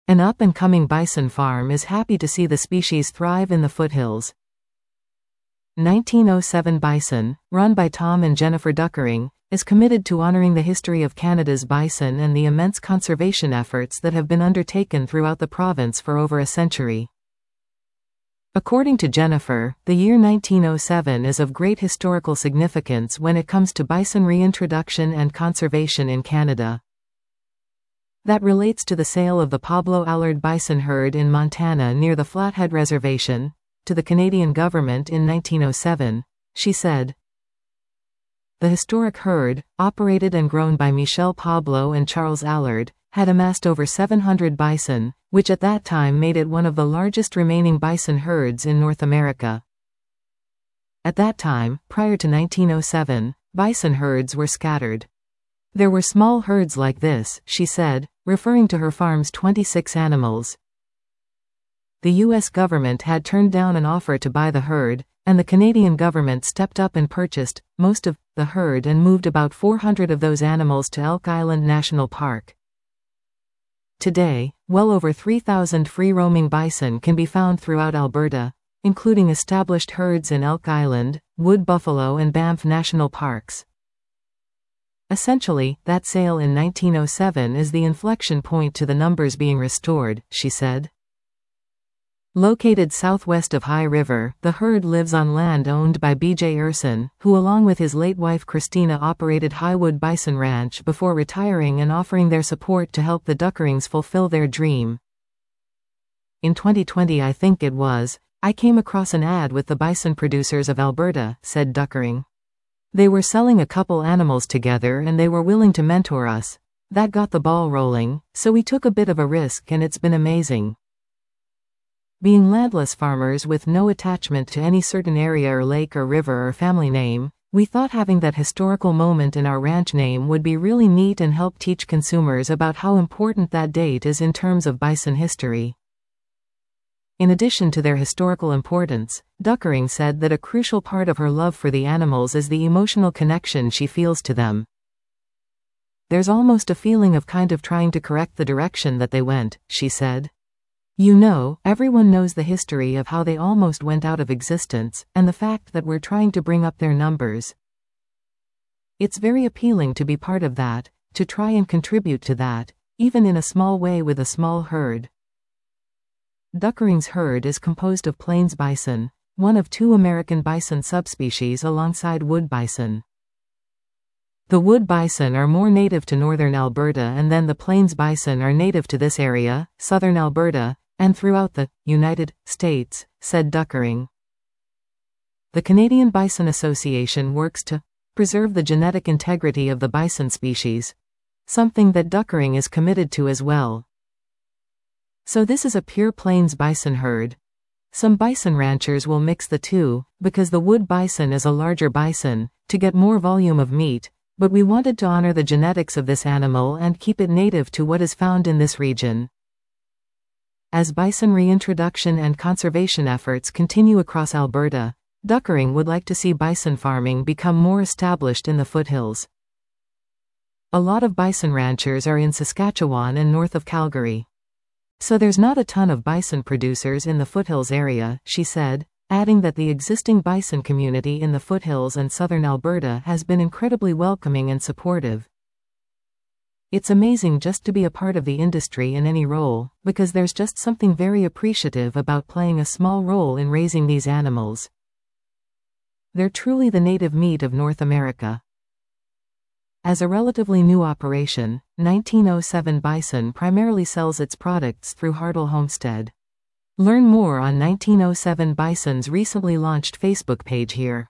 An up-and-coming bison farm is happy to see the species thrive in the foothills. 1907 Bison, run by Tom and Jennifer Duckering, is committed to honoring the history of Canada's bison and the immense conservation efforts that have been undertaken throughout the province for over a century. According to Jennifer, the year 1907 is of great historical significance when it comes to bison reintroduction and conservation in Canada. That relates to the sale of the Pablo Allard bison herd in Montana near the Flathead Reservation to the Canadian government in 1907, she said. The historic herd, operated and grown by Michel Pablo and Charles Allard, had amassed over 700 bison, which at that time made it one of the largest remaining bison herds in North America. At that time, prior to 1907, bison herds were scattered. There were small herds like this, she said, referring to her farm's 26 animals. The U.S. government had turned down an offer to buy the herd, and the Canadian government stepped up and purchased most of the herd and moved about 400 of those animals to Elk Island National Park. Today, well over 3,000 free-roaming bison can be found throughout Alberta, including established herds in Elk Island, Wood Buffalo and Banff National Parks. Essentially, that sale in 1907 is the inflection point to the numbers being restored, she said. Located southwest of High River, the herd lives on land owned by B.J. Urson, who along with his late wife Christina operated Highwood Bison Ranch before retiring and offering their support to help the Duckerings fulfill their dream. In 2020 I think it was, I came across an ad with the Bison Producers of Alberta, said Duckering. They were selling a couple animals together and they were willing to mentor us. That got the ball rolling, so we took a bit of a risk and it's been amazing. Being landless farmers with no attachment to any certain area or lake or river or family name, we thought having that historical moment in our ranch name would be really neat and help teach consumers about how important that date is in terms of bison history. In addition to their historical importance, Duckering said that a crucial part of her love for the animals is the emotional connection she feels to them. There's almost a feeling of kind of trying to correct the direction that they went, she said. You know, everyone knows the history of how they almost went out of existence, and the fact that we're trying to bring up their numbers. It's very appealing to be part of that, to try and contribute to that, even in a small way with a small herd. Duckering's herd is composed of plains bison, one of two American bison subspecies alongside wood bison. The wood bison are more native to northern Alberta and then the plains bison are native to this area, southern Alberta, and throughout the United States, said Duckering. The Canadian Bison Association works to preserve the genetic integrity of the bison species, something that Duckering is committed to as well. So this is a pure plains bison herd. Some bison ranchers will mix the two, because the wood bison is a larger bison, to get more volume of meat, but we wanted to honor the genetics of this animal and keep it native to what is found in this region. As bison reintroduction and conservation efforts continue across Alberta, Duckering would like to see bison farming become more established in the foothills. A lot of bison ranchers are in Saskatchewan and north of Calgary. So there's not a ton of bison producers in the foothills area, she said, adding that the existing bison community in the foothills and southern Alberta has been incredibly welcoming and supportive. It's amazing just to be a part of the industry in any role, because there's just something very appreciative about playing a small role in raising these animals. They're truly the native meat of North America. As a relatively new operation, 1907 Bison primarily sells its products through Hartle Homestead. Learn more on 1907 Bison's recently launched Facebook page here.